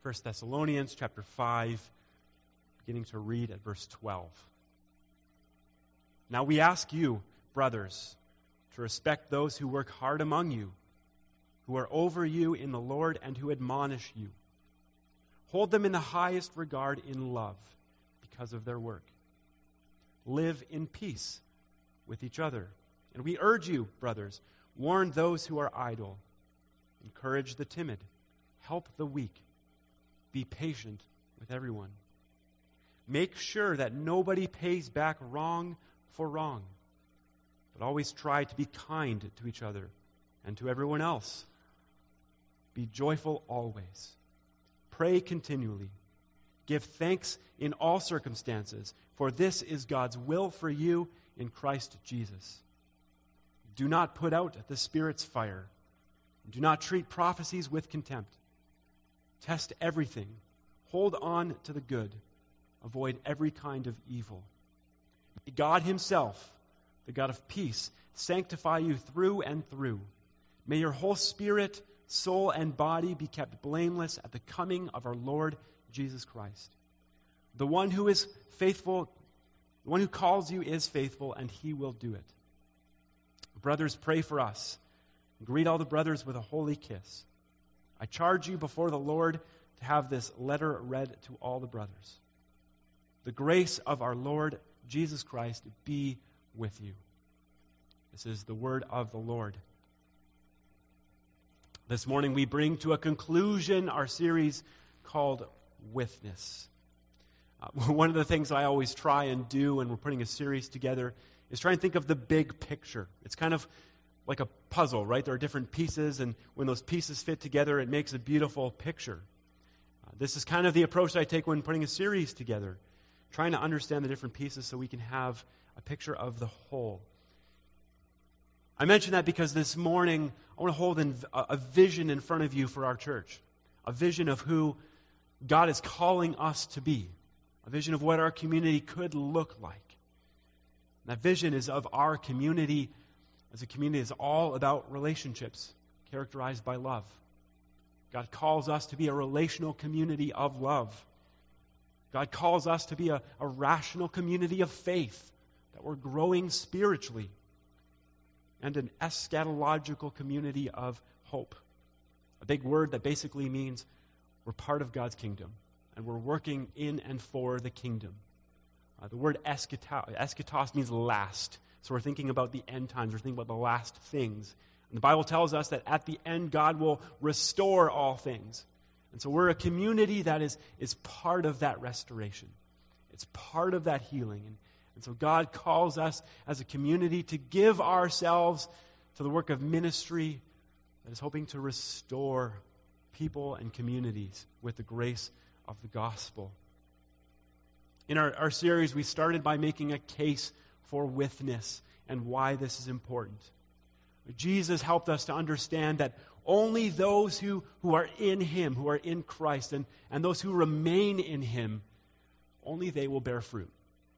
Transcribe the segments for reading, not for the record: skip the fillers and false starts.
1 Thessalonians chapter 5, beginning to read at verse 12. Now we ask you, brothers, to respect those who work hard among you, who are over you in the Lord and who admonish you. Hold them in the highest regard in love because of their work. Live in peace with each other. And we urge you, brothers, warn those who are idle. Encourage the timid. Help the weak. Be patient with everyone. Make sure that nobody pays back wrong for wrong, but always try to be kind to each other and to everyone else. Be joyful always. Pray continually. Give thanks in all circumstances, for this is God's will for you in Christ Jesus. Do not put out the Spirit's fire. Do not treat prophecies with contempt. Test everything. Hold on to the good. Avoid every kind of evil. May God himself, the God of peace, sanctify you through and through. May your whole spirit, soul, and body be kept blameless at the coming of our Lord Jesus Christ. The one who is faithful, the one who calls you is faithful, and he will do it. Brothers, pray for us. Greet all the brothers with a holy kiss. I charge you before the Lord to have this letter read to all the brothers. The grace of our Lord Jesus Christ be with you. This is the word of the Lord. This morning we bring to a conclusion our series called Witness. One of the things I always try and do when we're putting a series together is try and think of the big picture. It's kind of like a puzzle, right? There are different pieces, and when those pieces fit together, it makes a beautiful picture. This is kind of the approach that I take when putting a series together, trying to understand the different pieces so we can have a picture of the whole. I mention that because this morning I want to hold a vision in front of you for our church, a vision of who God is calling us to be, a vision of what our community could look like. That vision is of our community as a community is all about relationships characterized by love. God calls us to be a relational community of love. God calls us to be a rational community of faith, that we're growing spiritually, and an eschatological community of hope. A big word that basically means we're part of God's kingdom, and we're working in and for the kingdom. The word eschatos means last. So we're thinking about the end times. We're thinking about the last things. And the Bible tells us that at the end, God will restore all things. And so we're a community that is part of that restoration. It's part of that healing. And so God calls us as a community to give ourselves to the work of ministry that is hoping to restore people and communities with the grace of the gospel. In our series, we started by making a case for witness and why this is important. Jesus helped us to understand that only those who are in him, who are in Christ, and those who remain in him, only they will bear fruit.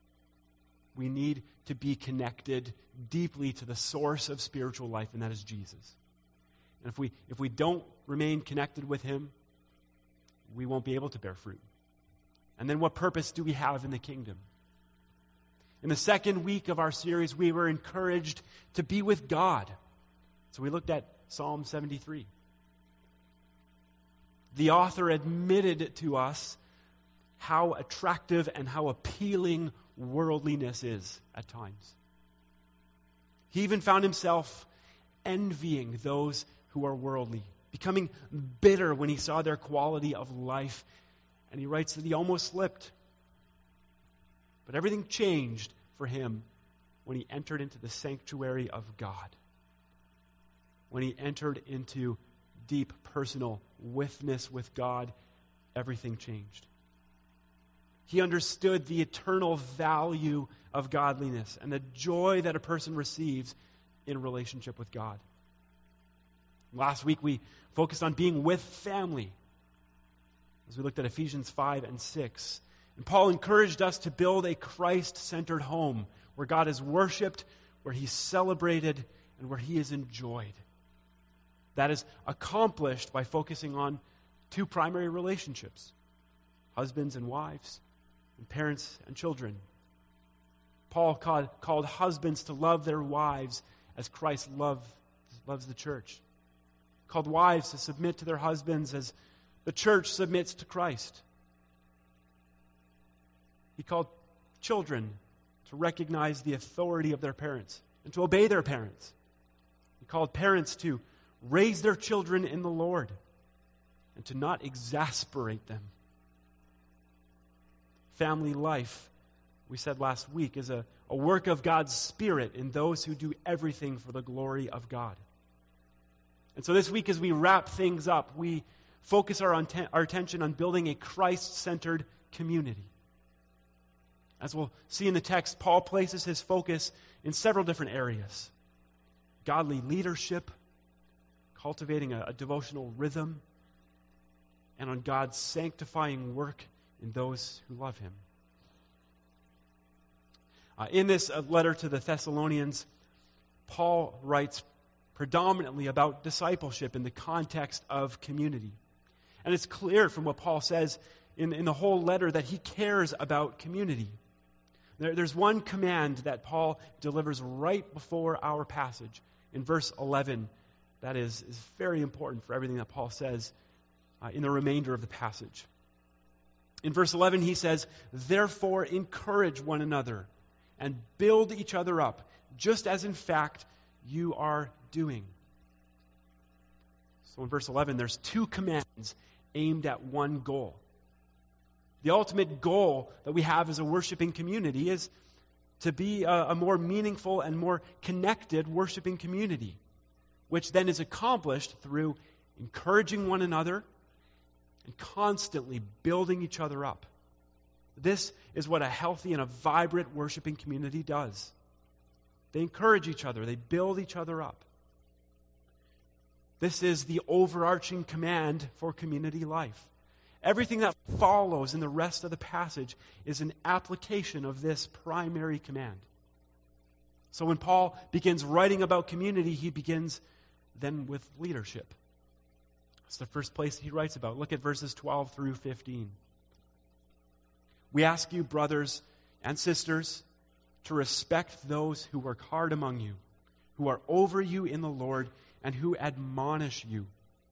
We need to be connected deeply to the source of spiritual life, and that is Jesus. And if we don't remain connected with him, we won't be able to bear fruit. And then what purpose do we have in the kingdom? In the second week of our series, we were encouraged to be with God. So we looked at Psalm 73. The author admitted to us how attractive and how appealing worldliness is at times. He even found himself envying those who are worldly, becoming bitter when he saw their quality of life. And he writes that he almost slipped. But everything changed for him when he entered into the sanctuary of God. When he entered into deep personal witness with God, everything changed. He understood the eternal value of godliness and the joy that a person receives in a relationship with God. Last week we focused on being with family as we looked at Ephesians 5 and 6. And Paul encouraged us to build a Christ-centered home where God is worshipped, where he's celebrated, and where he is enjoyed. That is accomplished by focusing on two primary relationships: husbands and wives, and parents and children. Paul called husbands to love their wives as Christ loves the church. He called wives to submit to their husbands as the church submits to Christ. He called children to recognize the authority of their parents and to obey their parents. He called parents to raise their children in the Lord and to not exasperate them. Family life, we said last week, is a work of God's Spirit in those who do everything for the glory of God. And so this week, as we wrap things up, we focus our attention on building a Christ-centered community. As we'll see in the text, Paul places his focus in several different areas: godly leadership, cultivating a devotional rhythm, and on God's sanctifying work in those who love him. In this letter to the Thessalonians, Paul writes predominantly about discipleship in the context of community. And it's clear from what Paul says in the whole letter that he cares about community. There's one command that Paul delivers right before our passage in verse 11 that is very important for everything that Paul says in the remainder of the passage. In verse 11 he says, "Therefore encourage one another and build each other up, just as in fact you are doing." So in verse 11 there's two commands aimed at one goal. The ultimate goal that we have as a worshiping community is to be a more meaningful and more connected worshiping community, which then is accomplished through encouraging one another and constantly building each other up. This is what a healthy and a vibrant worshiping community does. They encourage each other. They build each other up. This is the overarching command for community life. Everything that follows in the rest of the passage is an application of this primary command. So when Paul begins writing about community, he begins then with leadership. It's the first place he writes about. Look at verses 12 through 15. "We ask you, brothers and sisters, to respect those who work hard among you, who are over you in the Lord, and who admonish you.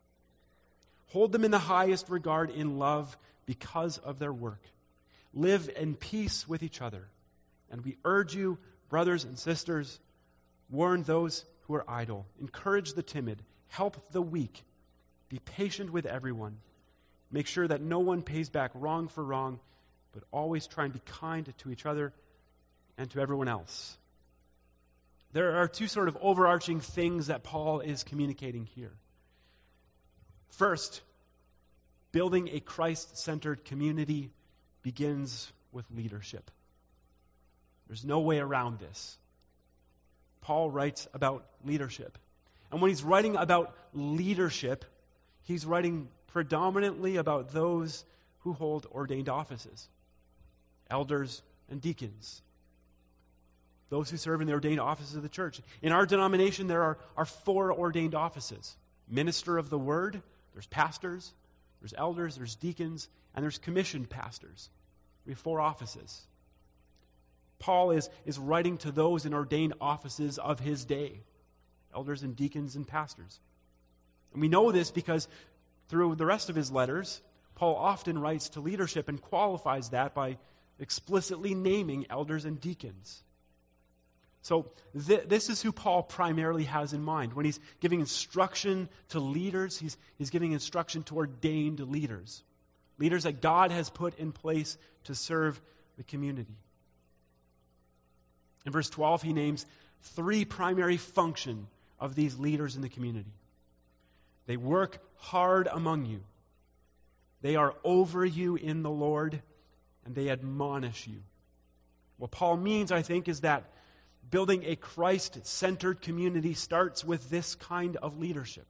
Hold them in the highest regard in love because of their work. Live in peace with each other. And we urge you, brothers and sisters, warn those who are idle, encourage the timid, help the weak, be patient with everyone. Make sure that no one pays back wrong for wrong, but always try and be kind to each other and to everyone else." There are two sort of overarching things that Paul is communicating here. First, building a Christ-centered community begins with leadership. There's no way around this. Paul writes about leadership. And when he's writing about leadership, he's writing predominantly about those who hold ordained offices: elders and deacons. Those who serve in the ordained offices of the church. In our denomination, there are 4 ordained offices: minister of the word, there's pastors, there's elders, there's deacons, and there's commissioned pastors. We have 4 offices. Paul is writing to those in ordained offices of his day: elders and deacons and pastors. And we know this because through the rest of his letters, Paul often writes to leadership and qualifies that by explicitly naming elders and deacons. So this is who Paul primarily has in mind. When he's giving instruction to leaders, he's giving instruction to ordained leaders. Leaders that God has put in place to serve the community. In verse 12, he names 3 primary functions of these leaders in the community. They work hard among you. They are over you in the Lord, and they admonish you. What Paul means, I think, is that building a Christ-centered community starts with this kind of leadership.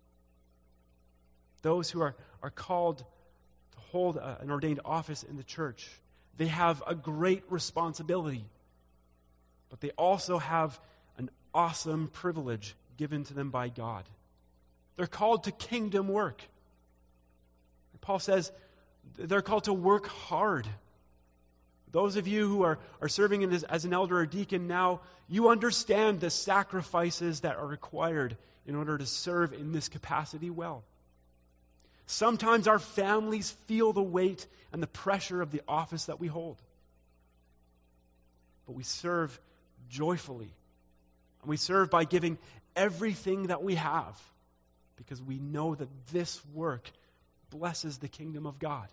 Those who are called to hold an ordained office in the church, they have a great responsibility, but they also have an awesome privilege given to them by God. They're called to kingdom work. Paul says they're called to work hard. Those of you who are serving as an elder or deacon now, you understand the sacrifices that are required in order to serve in this capacity well. Sometimes our families feel the weight and the pressure of the office that we hold. But we serve joyfully. And we serve by giving everything that we have, because we know that this work blesses the kingdom of God.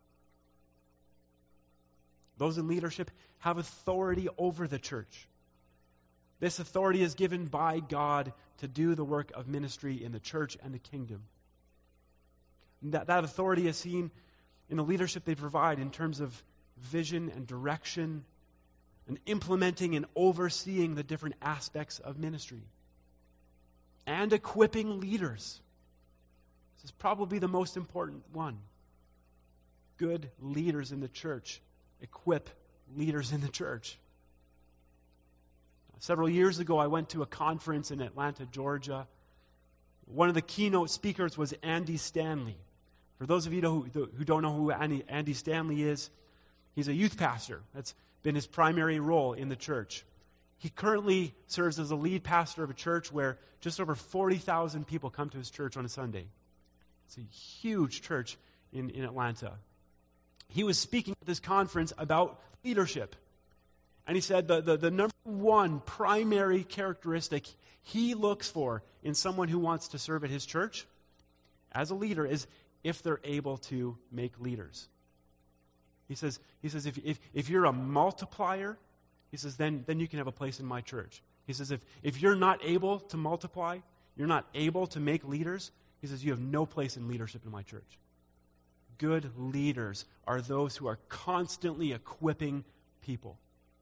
Those in leadership have authority over the church. This authority is given by God to do the work of ministry in the church and the kingdom. That authority is seen in the leadership they provide in terms of vision and direction and implementing and overseeing the different aspects of ministry. And equipping leaders. This is probably the most important one. Good leaders in the church equip leaders in the church. Several years ago, I went to a conference in Atlanta, Georgia. One of the keynote speakers was Andy Stanley. For those of you who don't know who Andy Stanley is, he's a youth pastor. That's been his primary role in the church. He currently serves as a lead pastor of a church where just over 40,000 people come to his church on a Sunday. It's a huge church in Atlanta. He was speaking at this conference about leadership. And he said the number one primary characteristic he looks for in someone who wants to serve at his church as a leader is if they're able to make leaders. He says if you're a multiplier, he says, then you can have a place in my church. He says, if you're not able to multiply, you're not able to make leaders, he says, you have no place in leadership in my church. Good leaders are those who are constantly equipping people.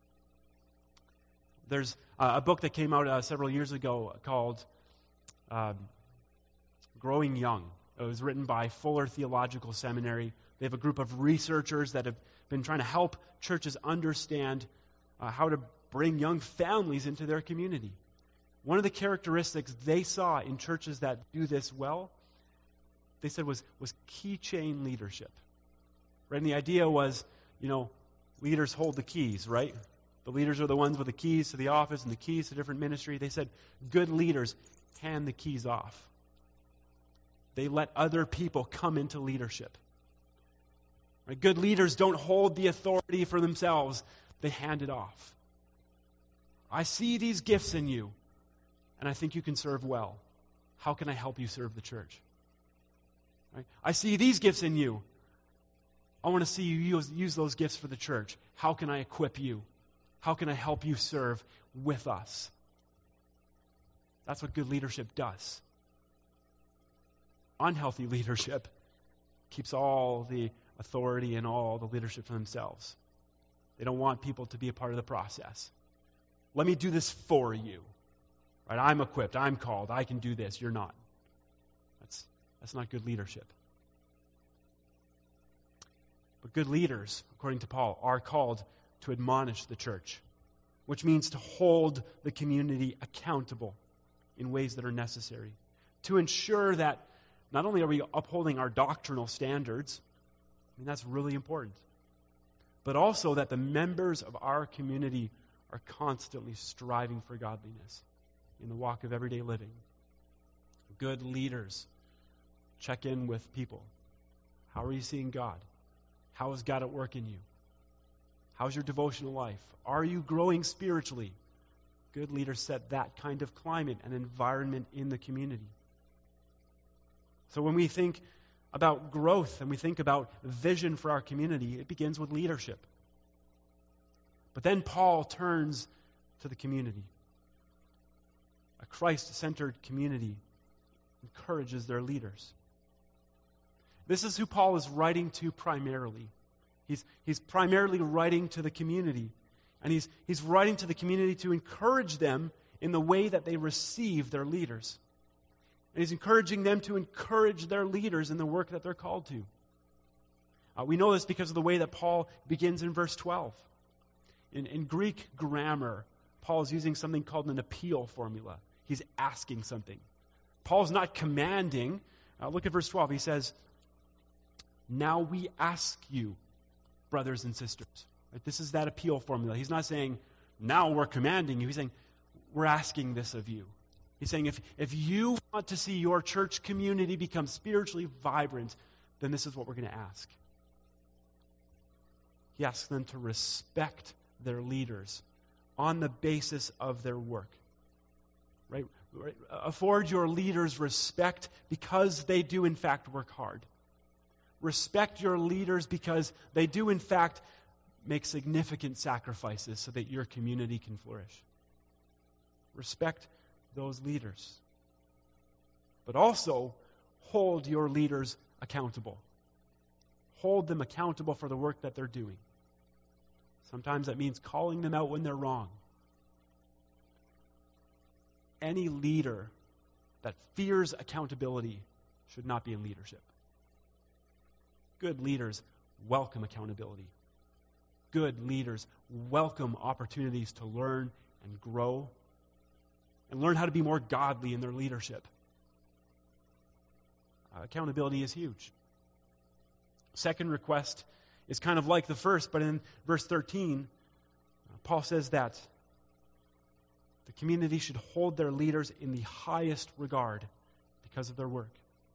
There's a book that came out several years ago called Growing Young. It was written by Fuller Theological Seminary. They have a group of researchers that have been trying to help churches understand how to bring young families into their community. One of the characteristics they saw in churches that do this well, they said was keychain leadership. Right? And the idea was, leaders hold the keys, right? The leaders are the ones with the keys to the office and the keys to different ministry. They said good leaders hand the keys off. They let other people come into leadership. Right? Good leaders don't hold the authority for themselves. They hand it off. I see these gifts in you, and I think you can serve well. How can I help you serve the church? Right? I see these gifts in you. I want to see you use those gifts for the church. How can I equip you? How can I help you serve with us? That's what good leadership does. Unhealthy leadership keeps all the authority and all the leadership for themselves. They don't want people to be a part of the process. Let me do this for you. Right? I'm equipped. I'm called. I can do this. You're not. That's not good leadership. But good leaders, according to Paul, are called to admonish the church, which means to hold the community accountable in ways that are necessary, to ensure that not only are we upholding our doctrinal standards, that's really important, but also that the members of our community are constantly striving for godliness in the walk of everyday living. Good leaders check in with people. How are you seeing God? How is God at work in you? How's your devotional life? Are you growing spiritually? Good leaders set that kind of climate and environment in the community. So when we think about growth and we think about vision for our community, it begins with leadership. But then Paul turns to the community. A Christ-centered community encourages their leaders. This is who Paul is writing to primarily. He's primarily writing to the community. And he's writing to the community to encourage them in the way that they receive their leaders. And he's encouraging them to encourage their leaders in the work that they're called to. We know this because of the way that Paul begins in verse 12. In Greek grammar, Paul is using something called an appeal formula. He's asking something. Paul's not commanding. Look at verse 12. He says, Now we ask you, brothers and sisters. Right? This is that appeal formula. He's not saying, now we're commanding you. He's saying, we're asking this of you. He's saying, if you want to see your church community become spiritually vibrant, then this is what we're going to ask. He asks them to respect their leaders on the basis of their work. Right? Afford your leaders respect because they do in fact work hard. Respect your leaders because they do in fact make significant sacrifices so that your community can flourish. Respect those leaders. But also hold your leaders accountable. Hold them accountable for the work that they're doing. Sometimes that means calling them out when they're wrong. Any leader that fears accountability should not be in leadership. Good leaders welcome accountability. Good leaders welcome opportunities to learn and grow and learn how to be more godly in their leadership. Accountability is huge. Second request is kind of like the first, but in verse 13, Paul says that the community should hold their leaders in the highest regard because of their work.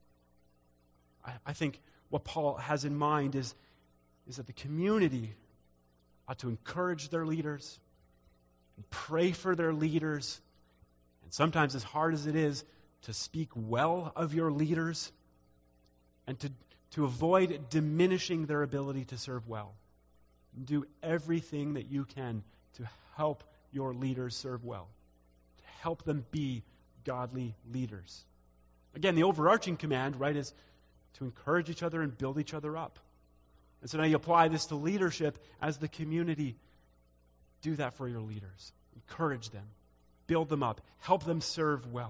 I think what Paul has in mind is that the community ought to encourage their leaders and pray for their leaders, and sometimes, as hard as it is, to speak well of your leaders and to avoid diminishing their ability to serve well. Do everything that you can to help your leaders serve well, to help them be godly leaders. Again, the overarching command, right, is to encourage each other and build each other up. And so now you apply this to leadership as the community. Do that for your leaders. Encourage them. Build them up. Help them serve well.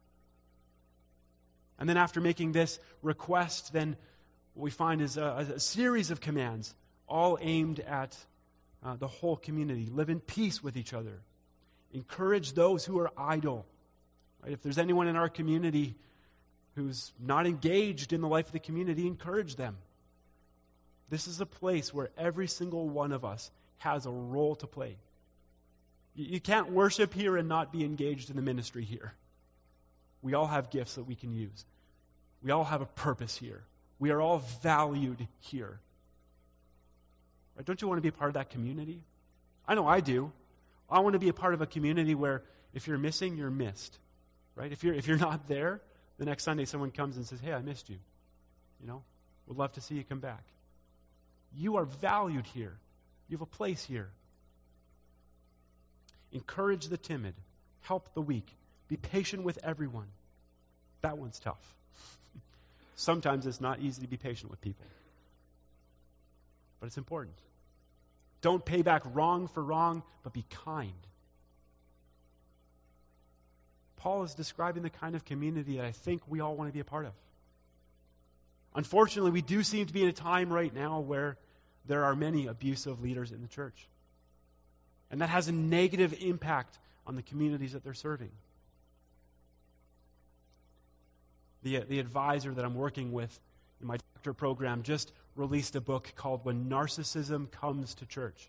And then after making this request, then what we find is a series of commands, all aimed at the whole community. Live in peace with each other. Encourage those who are idle. Right? If there's anyone in our community who's not engaged in the life of the community, encourage them. This is a place where every single one of us has a role to play. You can't worship here and not be engaged in the ministry here. We all have gifts that we can use. We all have a purpose here. We are all valued here. Right? Don't you want to be a part of that community? I know I do. I want to be a part of a community where if you're missing, you're missed. Right? If you're not there, the next Sunday someone comes and says, "Hey, I missed you. Would love to see you come back." You are valued here. You have a place here. Encourage the timid. Help the weak. Be patient with everyone. That one's tough. Sometimes it's not easy to be patient with people. But it's important. Don't pay back wrong for wrong, but be kind. Paul is describing the kind of community that I think we all want to be a part of. Unfortunately, we do seem to be in a time right now where there are many abusive leaders in the church. And that has a negative impact on the communities that they're serving. The advisor that I'm working with in my doctorate program just released a book called When Narcissism Comes to Church.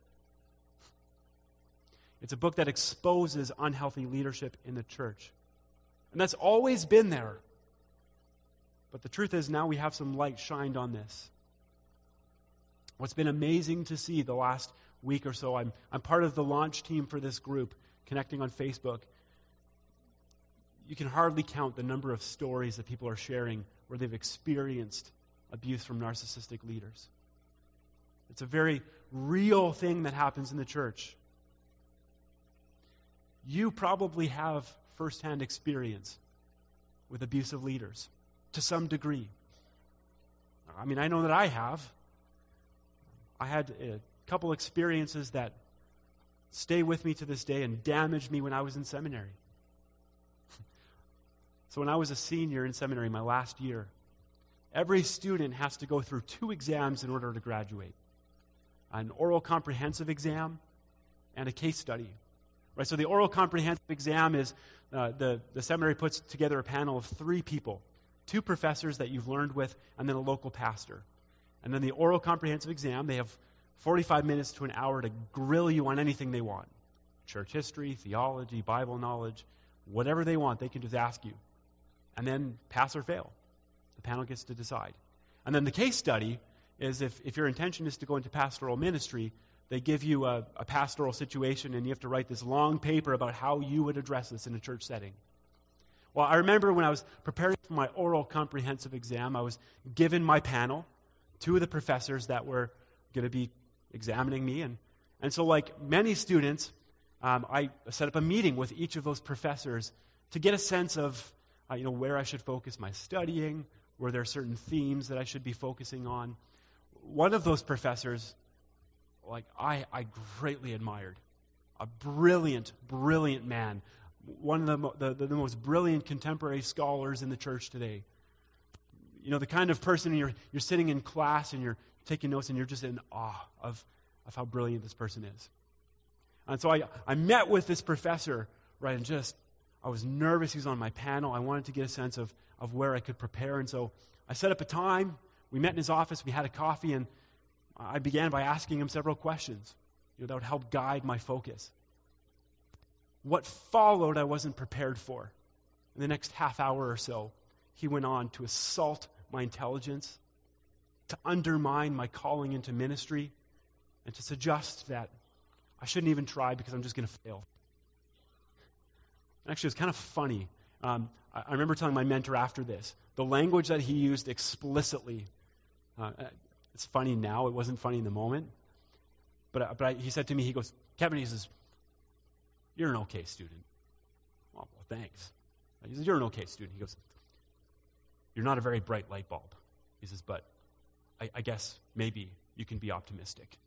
It's a book that exposes unhealthy leadership in the church. And that's always been there. But the truth is now we have some light shined on this. What's been amazing to see the last week or so, I'm part of the launch team for this group, connecting on Facebook. You can hardly count the number of stories that people are sharing where they've experienced abuse from narcissistic leaders. It's a very real thing that happens in the church. You probably have firsthand experience with abusive leaders to some degree. I mean, I know that I have. I had a couple experiences that stay with me to this day and damaged me when I was in seminary. So when I was a senior in seminary, my last year, every student has to go through 2 exams in order to graduate. An oral comprehensive exam and a case study. Right? So the oral comprehensive exam is the seminary puts together a panel of 3 people, 2 professors that you've learned with, and then a local pastor. And then the oral comprehensive exam, they have 45 minutes to an hour to grill you on anything they want. Church history, theology, Bible knowledge, whatever they want, they can just ask you. And then pass or fail. The panel gets to decide. And then the case study is if your intention is to go into pastoral ministry, they give you a pastoral situation and you have to write this long paper about how you would address this in a church setting. Well, I remember when I was preparing for my oral comprehensive exam, I was given my panel, two of the professors that were going to be examining me. And so like many students, I set up a meeting with each of those professors to get a sense of where I should focus my studying, were there certain themes that I should be focusing on. One of those professors, I greatly admired, a brilliant, brilliant man, one of the most brilliant contemporary scholars in the church today. The kind of person you're sitting in class and you're taking notes and you're just in awe of how brilliant this person is. And so I met with this professor, right, and I was nervous. He was on my panel. I wanted to get a sense of where I could prepare. And so I set up a time. We met in his office. We had a coffee, and I began by asking him several questions that would help guide my focus. What followed, I wasn't prepared for. In the next half hour or so, he went on to assault my intelligence, to undermine my calling into ministry, and to suggest that I shouldn't even try because I'm just going to fail. Actually, it was kind of funny. I remember telling my mentor after this, the language that he used explicitly, it's funny now, it wasn't funny in the moment, but he said to me, he goes, Kevin, he says, you're an okay student. Well, thanks. He says, you're an okay student. He goes, you're not a very bright light bulb. He says, but I guess maybe you can be optimistic.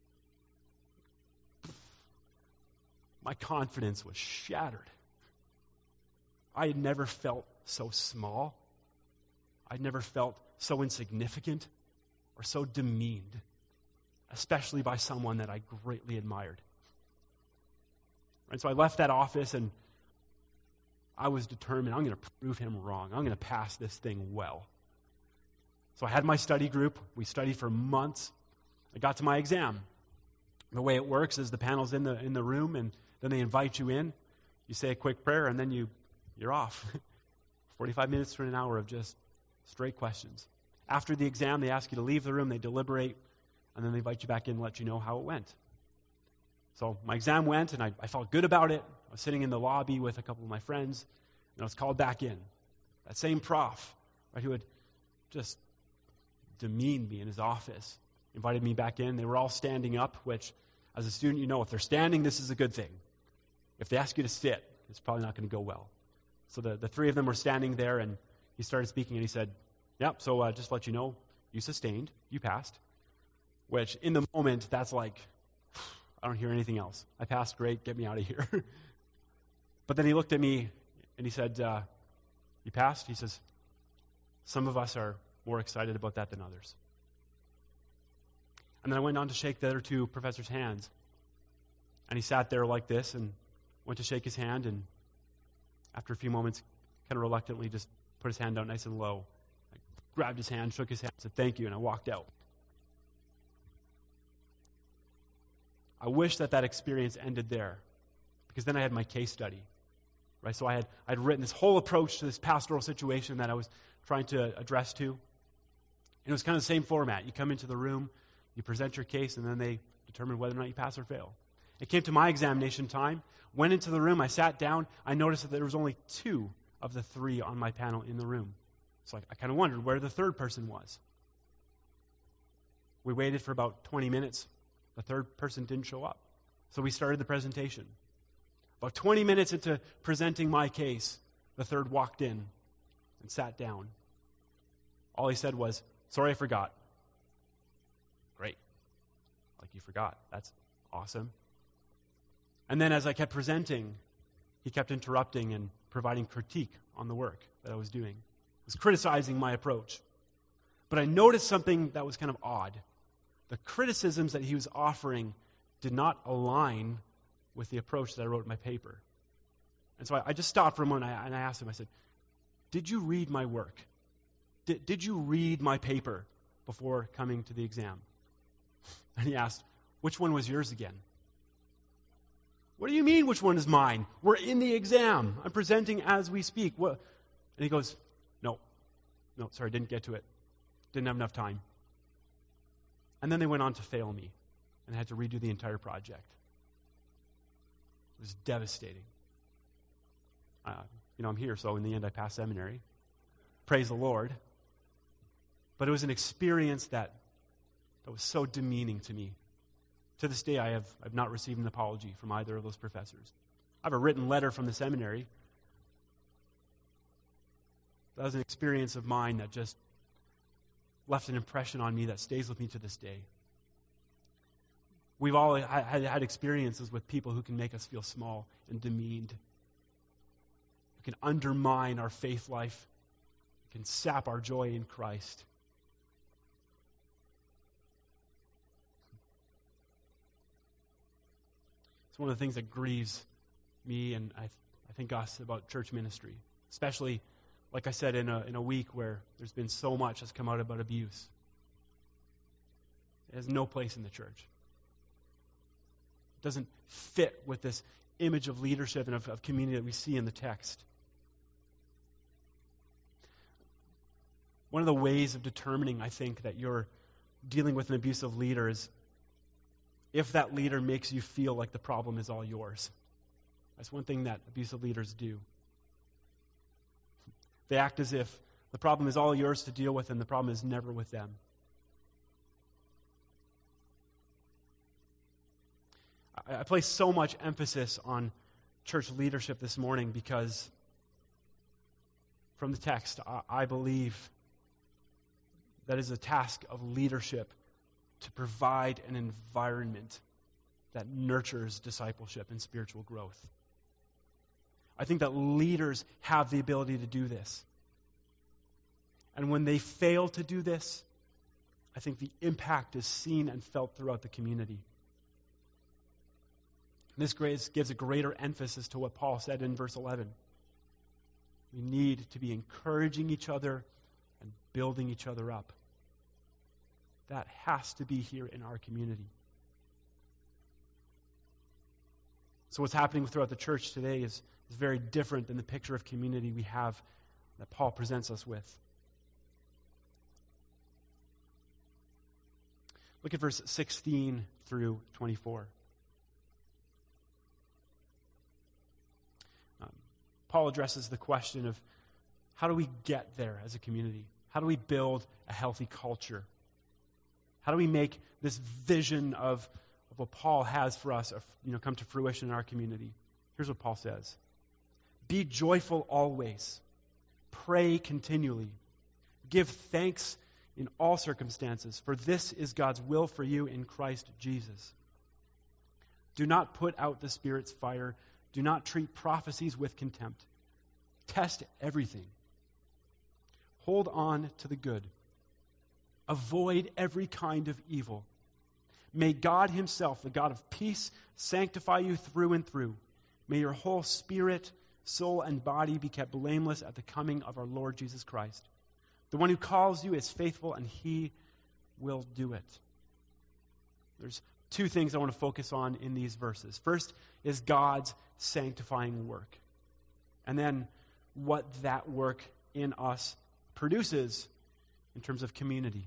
My confidence was shattered. I had never felt so small. I'd never felt so insignificant or so demeaned, especially by someone that I greatly admired. And so I left that office and I was determined, I'm going to prove him wrong. I'm going to pass this thing well. So I had my study group. We studied for months. I got to my exam. The way it works is the panel's in the room, and then they invite you in. You say a quick prayer, and then you're off. 45 minutes to an hour of just straight questions. After the exam, they ask you to leave the room. They deliberate, and then they invite you back in and let you know how it went. So my exam went, and I felt good about it. I was sitting in the lobby with a couple of my friends, and I was called back in. That same prof, right, who had just demeaned me in his office, invited me back in. They were all standing up, which, as a student, if they're standing, this is a good thing. If they ask you to sit, it's probably not going to go well. So the three of them were standing there, and he started speaking, and he said, so just to let you know, you sustained, you passed, which in the moment, that's like, I don't hear anything else. I passed, great, get me out of here. But then he looked at me, and he said, you passed? He says, some of us are more excited about that than others. And then I went on to shake the other two professors' hands. And he sat there like this and went to shake his hand, and after a few moments, kind of reluctantly just put his hand out nice and low. I grabbed his hand, shook his hand, said thank you, and I walked out. I wish that experience ended there, because then I had my case study. Right? So I'd written this whole approach to this pastoral situation that I was trying to address to. And it was kind of the same format. You come into the room, you present your case, and then they determine whether or not you pass or fail. It came to my examination time, went into the room, I sat down, I noticed that there was only 2 of the 3 on my panel in the room. So I kind of wondered where the third person was. We waited for about 20 minutes. The third person didn't show up. So we started the presentation. About 20 minutes into presenting my case, the third walked in and sat down. All he said was, sorry, I forgot. Great. Like, you forgot. That's awesome. And then as I kept presenting, he kept interrupting and providing critique on the work that I was doing. He was criticizing my approach. But I noticed something that was kind of odd. The criticisms that he was offering did not align with the approach that I wrote in my paper. And so I just stopped for a moment and I asked him, I said, did you read my work? Did you read my paper before coming to the exam. And he asked, which one was yours again? What do you mean, which one is mine? We're in the exam. I'm presenting as we speak. What? And he goes, no, sorry, didn't get to it. Didn't have enough time. And then they went on to fail me, and I had to redo the entire project. It was devastating. I'm here, so in the end I passed seminary. Praise the Lord. But it was an experience that was so demeaning to me. To this day, I've not received an apology from either of those professors. I have a written letter from the seminary. That was an experience of mine that just left an impression on me that stays with me to this day. We've all had experiences with people who can make us feel small and demeaned, who can undermine our faith life, who can sap our joy in Christ. It's one of the things that grieves me and I think us about church ministry, especially, like I said, in a week where there's been so much that's come out about abuse. It has no place in the church. It doesn't fit with this image of leadership and of community that we see in the text. One of the ways of determining, I think, that you're dealing with an abusive leader is if that leader makes you feel like the problem is all yours. That's one thing that abusive leaders do. They act as if the problem is all yours to deal with and the problem is never with them. I place so much emphasis on church leadership this morning because from the text, I believe that is a task of leadership to provide an environment that nurtures discipleship and spiritual growth. I think that leaders have the ability to do this. And when they fail to do this, I think the impact is seen and felt throughout the community. This gives a greater emphasis to what Paul said in verse 11. We need to be encouraging each other and building each other up. That has to be here in our community. So what's happening throughout the church today is very different than the picture of community we have that Paul presents us with. Look at verse 16 through 24. Paul addresses the question of how do we get there as a community? How do we build a healthy culture? How do we make this vision of what Paul has for us come to fruition in our community? Here's what Paul says. Be joyful always. Pray continually. Give thanks in all circumstances, for this is God's will for you in Christ Jesus. Do not put out the Spirit's fire. Do not treat prophecies with contempt. Test everything. Hold on to the good. Avoid every kind of evil. May God himself, the God of peace, sanctify you through and through. May your whole spirit, soul, and body be kept blameless at the coming of our Lord Jesus Christ. The one who calls you is faithful, and he will do it. There's two things I want to focus on in these verses. First is God's sanctifying work. And then what that work in us produces in terms of community.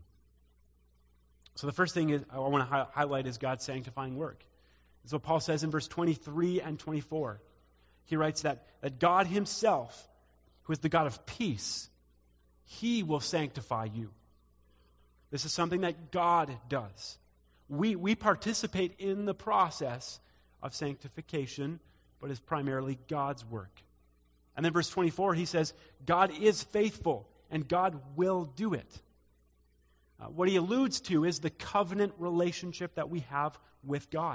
So the first thing I want to highlight is God's sanctifying work. That's what Paul says in verse 23 and 24. He writes that God himself, who is the God of peace, he will sanctify you. This is something that God does. We participate in the process of sanctification, but it's primarily God's work. And then verse 24, he says, God is faithful, and God will do it. What he alludes to is the covenant relationship that we have with God.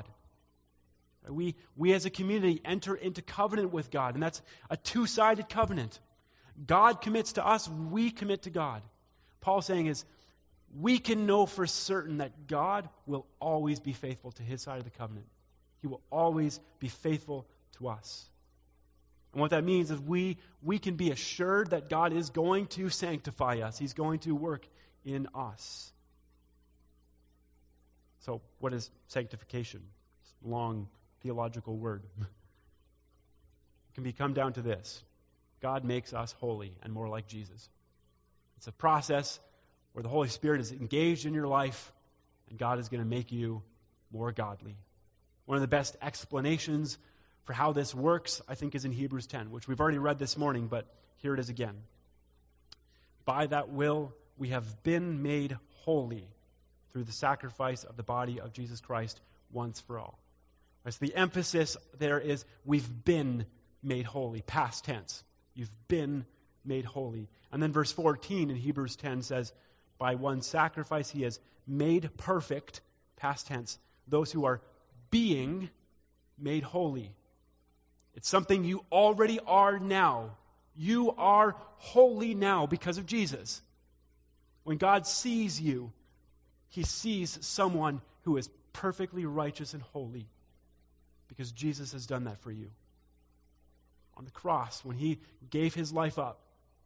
We as a community enter into covenant with God, and that's a two-sided covenant. God commits to us, we commit to God. Paul's saying is, we can know for certain that God will always be faithful to his side of the covenant. He will always be faithful to us. And what that means is we can be assured that God is going to sanctify us. He's going to work in us. So what is sanctification? It's a long theological word. It can be come down to this. God makes us holy and more like Jesus. It's a process where the Holy Spirit is engaged in your life, and God is going to make you more godly. One of the best explanations for how this works, I think, is in Hebrews 10, which we've already read this morning, but here it is again. By that will, we have been made holy through the sacrifice of the body of Jesus Christ once for all. Right, so the emphasis there is we've been made holy, past tense. You've been made holy. And then verse 14 in Hebrews 10 says, by one sacrifice he has made perfect, past tense, those who are being made holy. It's something you already are now. You are holy now because of Jesus. When God sees you, he sees someone who is perfectly righteous and holy because Jesus has done that for you. On the cross, when he gave his life up,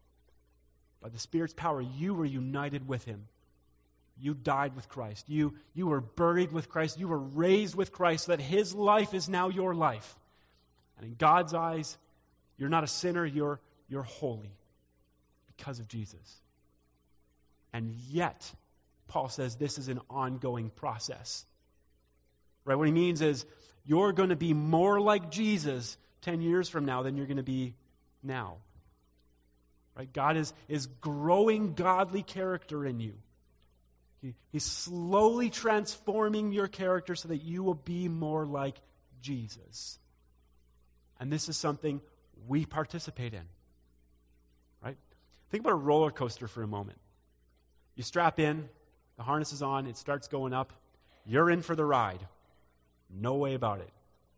by the Spirit's power, you were united with him. You died with Christ. You were buried with Christ. You were raised with Christ, so that his life is now your life. And in God's eyes, you're not a sinner, you're holy because of Jesus. And yet, Paul says this is an ongoing process. Right? What he means is you're going to be more like Jesus 10 years from now than you're going to be now. Right? God is growing godly character in you. He's slowly transforming your character so that you will be more like Jesus. And this is something we participate in. Right? Think about a roller coaster for a moment. You strap in, the harness is on, it starts going up. You're in for the ride. No way about it.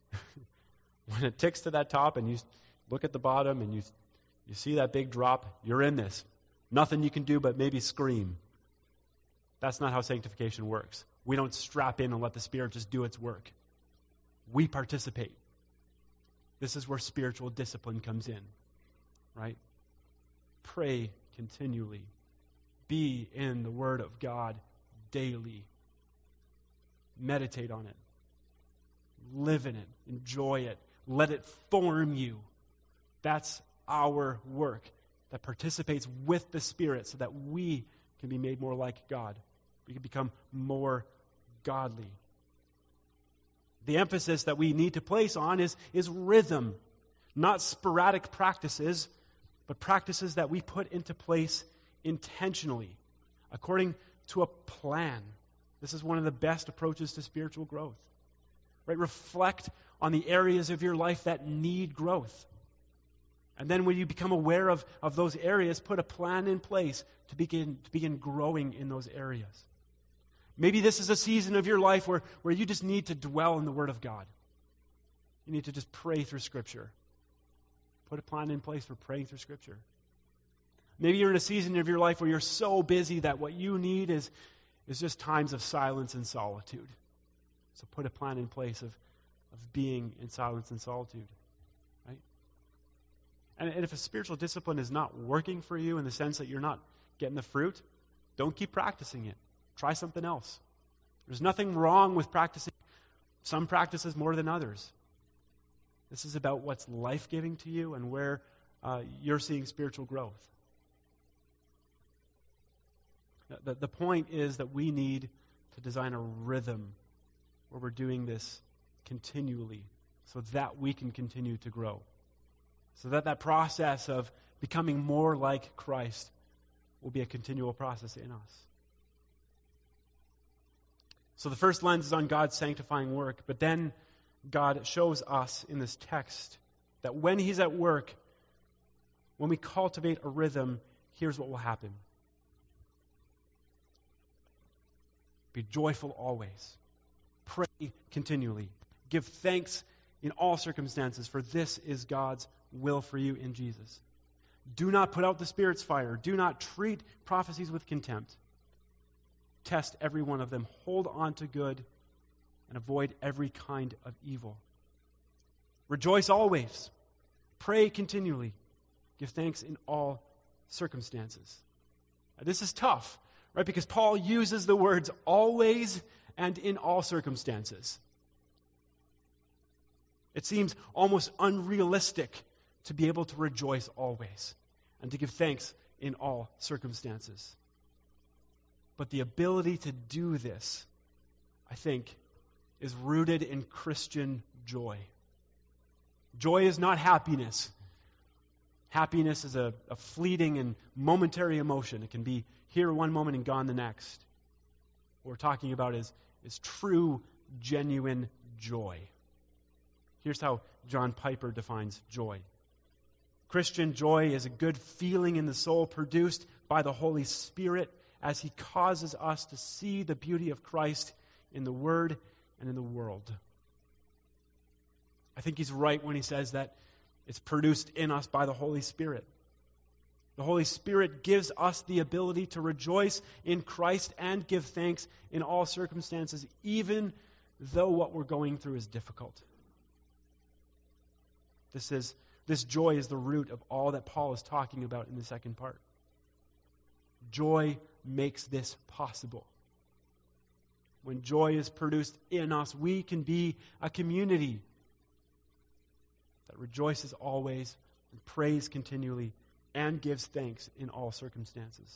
When it ticks to that top and you look at the bottom and you see that big drop, you're in this. Nothing you can do but maybe scream. That's not how sanctification works. We don't strap in and let the Spirit just do its work. We participate. This is where spiritual discipline comes in, right? Pray continually. Be in the Word of God daily. Meditate on it. Live in it. Enjoy it. Let it form you. That's our work that participates with the Spirit so that we can be made more like God. We can become more godly. The emphasis that we need to place on is rhythm, not sporadic practices, but practices that we put into place intentionally, according to a plan. This is one of the best approaches to spiritual growth. Right? Reflect on the areas of your life that need growth. And then when you become aware of those areas, put a plan in place to begin growing in those areas. Maybe this is a season of your life where you just need to dwell in the Word of God. You need to just pray through Scripture. Put a plan in place for praying through Scripture. Maybe you're in a season of your life where you're so busy that what you need is just times of silence and solitude. So put a plan in place of being in silence and solitude. Right? And if a spiritual discipline is not working for you in the sense that you're not getting the fruit, don't keep practicing it. Try something else. There's nothing wrong with practicing some practices more than others. This is about what's life-giving to you and where you're seeing spiritual growth. The point is that we need to design a rhythm where we're doing this continually so that we can continue to grow. So that process of becoming more like Christ will be a continual process in us. So the first lens is on God's sanctifying work, but then God shows us in this text that when he's at work, when we cultivate a rhythm, here's what will happen. Be joyful always. Pray continually. Give thanks in all circumstances, for this is God's will for you in Jesus. Do not put out the Spirit's fire. Do not treat prophecies with contempt. Test every one of them. Hold on to good and avoid every kind of evil. Rejoice always. Pray continually. Give thanks in all circumstances. Now, this is tough, right? Because Paul uses the words always and in all circumstances. It seems almost unrealistic to be able to rejoice always and to give thanks in all circumstances. But the ability to do this, I think, is rooted in Christian joy. Joy is not happiness. Happiness is a fleeting and momentary emotion. It can be here one moment and gone the next. What we're talking about is true, genuine joy. Here's how John Piper defines joy. Christian joy is a good feeling in the soul produced by the Holy Spirit as He causes us to see the beauty of Christ in the Word and in the world. I think he's right when he says that it's produced in us by the Holy Spirit. The Holy Spirit gives us the ability to rejoice in Christ and give thanks in all circumstances, even though what we're going through is difficult. This joy is the root of all that Paul is talking about in the second part. Joy makes this possible. When joy is produced in us, we can be a community that rejoices always and prays continually and gives thanks in all circumstances.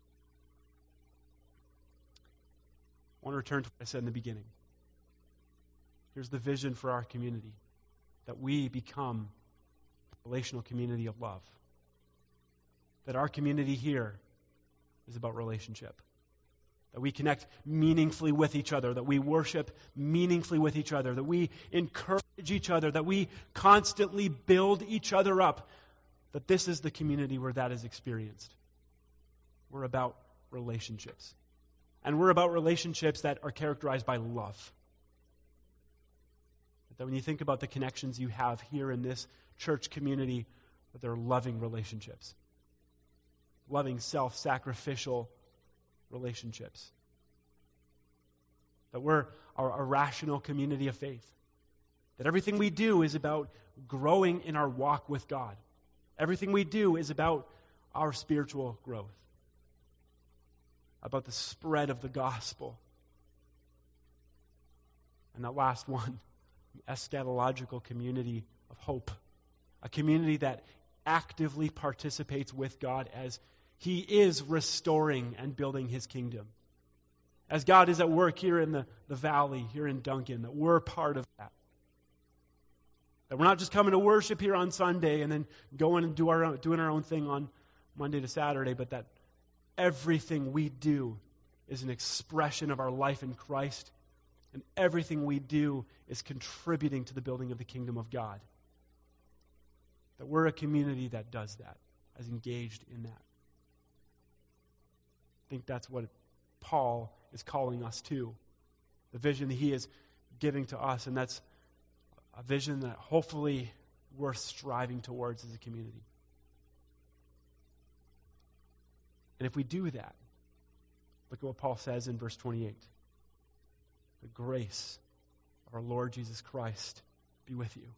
I want to return to what I said in the beginning. Here's the vision for our community, that we become a relational community of love. That our community here is about relationship. That we connect meaningfully with each other, that we worship meaningfully with each other, that we encourage each other, that we constantly build each other up, that this is the community where that is experienced. We're about relationships. And we're about relationships that are characterized by love. That when you think about the connections you have here in this church community, that they're loving relationships. Loving, self-sacrificial relationships. That we're a rational community of faith. That everything we do is about growing in our walk with God. Everything we do is about our spiritual growth. About the spread of the gospel. And that last one, eschatological community of hope. A community that actively participates with God as He is restoring and building His kingdom. As God is at work here in the valley, here in Duncan, that we're part of that. That we're not just coming to worship here on Sunday and then going and doing our own thing on Monday to Saturday, but that everything we do is an expression of our life in Christ, and everything we do is contributing to the building of the kingdom of God. That we're a community that does that, is engaged in that. I think that's what Paul is calling us to. The vision that he is giving to us, and that's a vision that hopefully we're striving towards as a community. And if we do that, look at what Paul says in verse 28. The grace of our Lord Jesus Christ be with you.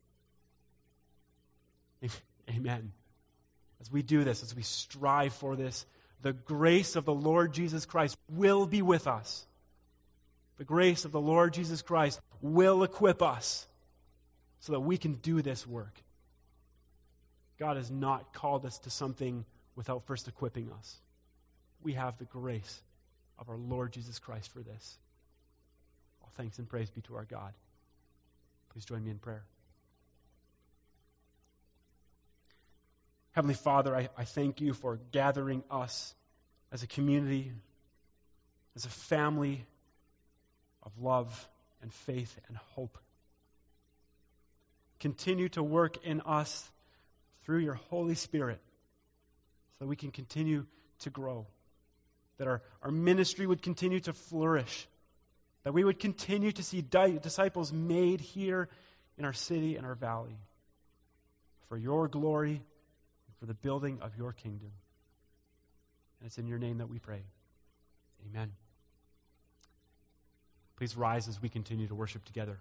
Amen. As we do this, as we strive for this, the grace of the Lord Jesus Christ will be with us. The grace of the Lord Jesus Christ will equip us so that we can do this work. God has not called us to something without first equipping us. We have the grace of our Lord Jesus Christ for this. All thanks and praise be to our God. Please join me in prayer. Heavenly Father, I thank you for gathering us as a community, as a family of love and faith and hope. Continue to work in us through your Holy Spirit so that we can continue to grow, that our ministry would continue to flourish, that we would continue to see disciples made here in our city and our valley for your glory, for the building of your kingdom. And it's in your name that we pray. Amen. Please rise as we continue to worship together.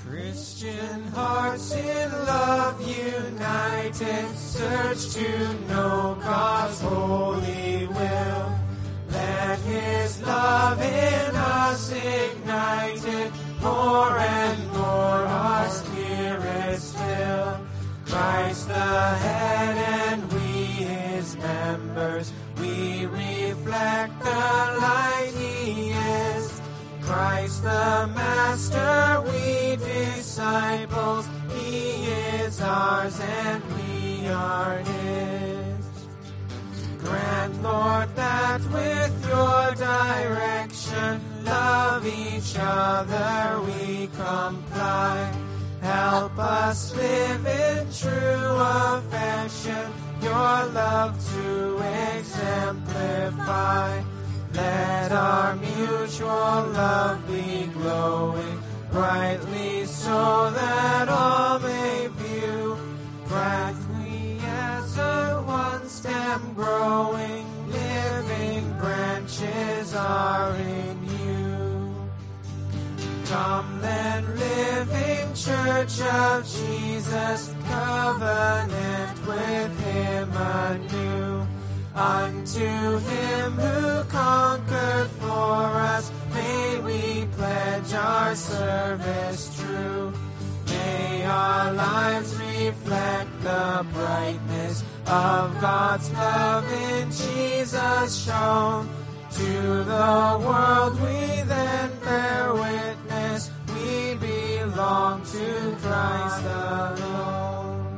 Christian hearts in love united, search to know God's holy will. Let His love in us ignited, more and more our spirits fill. Christ the head and we His members, we reflect the light He is. Christ the Master, we disciples, He is ours and we are His. Grant, Lord, that with your direction, love each other we comply. Help us live in true affection, your love to exemplify. Let our mutual love be glowing brightly so that all may view. Grant we as a one stem growing, living branches are in you. Come then, living Church of Jesus, covenant with Him anew. Unto Him who conquered for us, may we pledge our service true. May our lives reflect the brightness of God's love in Jesus shown. To the world we then bear witness, we belong to Christ alone.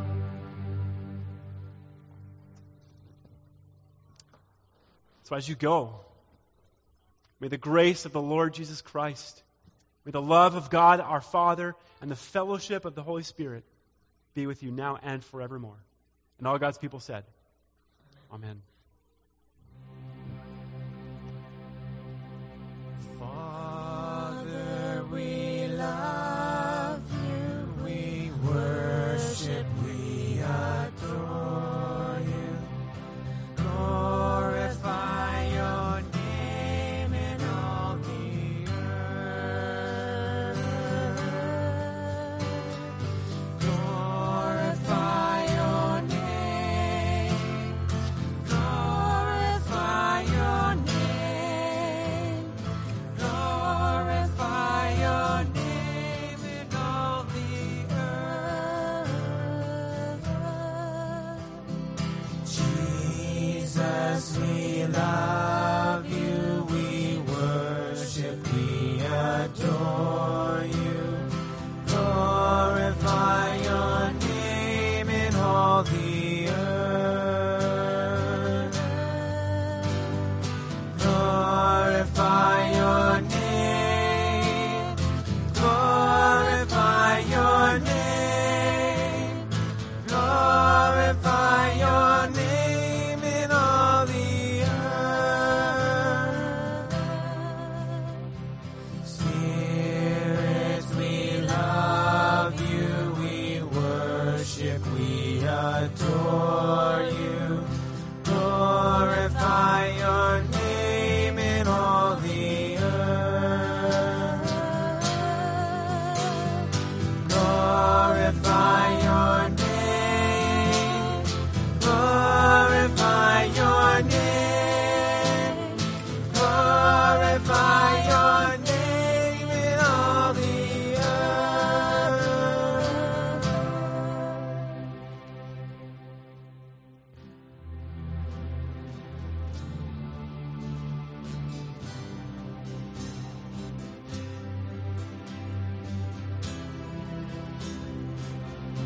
So as you go, may the grace of the Lord Jesus Christ, may the love of God our Father, and the fellowship of the Holy Spirit be with you now and forevermore. And all God's people said, Amen.